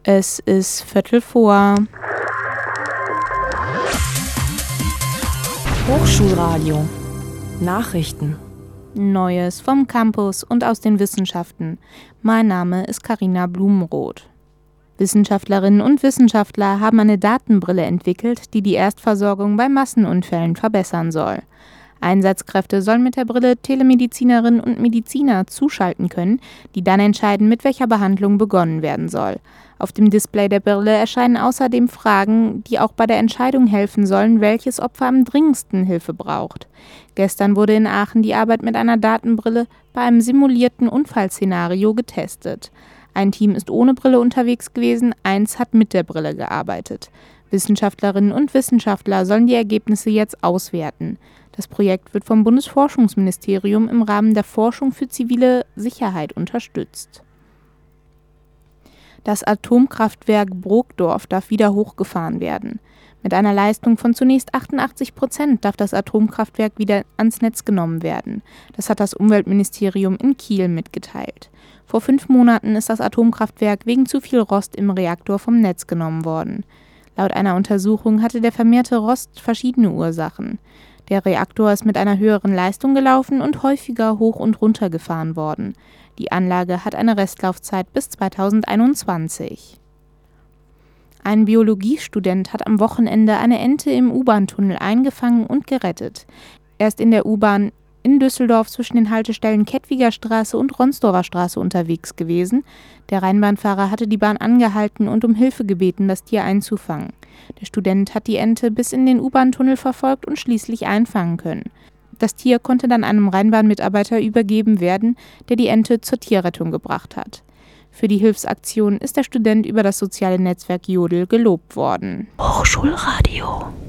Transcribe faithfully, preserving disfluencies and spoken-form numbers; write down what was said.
Es ist Viertel vor. Hochschulradio. Nachrichten. Neues vom Campus und aus den Wissenschaften. Mein Name ist Carina Blumenroth. Wissenschaftlerinnen und Wissenschaftler haben eine Datenbrille entwickelt, die die Erstversorgung bei Massenunfällen verbessern soll. Einsatzkräfte sollen mit der Brille Telemedizinerinnen und Mediziner zuschalten können, die dann entscheiden, mit welcher Behandlung begonnen werden soll. Auf dem Display der Brille erscheinen außerdem Fragen, die auch bei der Entscheidung helfen sollen, welches Opfer am dringendsten Hilfe braucht. Gestern wurde in Aachen die Arbeit mit einer Datenbrille bei einem simulierten Unfallszenario getestet. Ein Team ist ohne Brille unterwegs gewesen, eins hat mit der Brille gearbeitet. Wissenschaftlerinnen und Wissenschaftler sollen die Ergebnisse jetzt auswerten. Das Projekt wird vom Bundesforschungsministerium im Rahmen der Forschung für zivile Sicherheit unterstützt. Das Atomkraftwerk Brokdorf darf wieder hochgefahren werden. Mit einer Leistung von zunächst achtundachtzig Prozent darf das Atomkraftwerk wieder ans Netz genommen werden. Das hat das Umweltministerium in Kiel mitgeteilt. Vor fünf Monaten ist das Atomkraftwerk wegen zu viel Rost im Reaktor vom Netz genommen worden. Laut einer Untersuchung hatte der vermehrte Rost verschiedene Ursachen. Der Reaktor ist mit einer höheren Leistung gelaufen und häufiger hoch und runter gefahren worden. Die Anlage hat eine Restlaufzeit bis zweitausendeinundzwanzig. Ein Biologiestudent hat am Wochenende eine Ente im U-Bahn-Tunnel eingefangen und gerettet. Er ist in der U-Bahn in Düsseldorf zwischen den Haltestellen Kettwiger Straße und Ronsdorfer Straße unterwegs gewesen. Der Rheinbahnfahrer hatte die Bahn angehalten und um Hilfe gebeten, das Tier einzufangen. Der Student hat die Ente bis in den U-Bahn-Tunnel verfolgt und schließlich einfangen können. Das Tier konnte dann einem Rheinbahnmitarbeiter übergeben werden, der die Ente zur Tierrettung gebracht hat. Für die Hilfsaktion ist der Student über das soziale Netzwerk Jodel gelobt worden. Hochschulradio.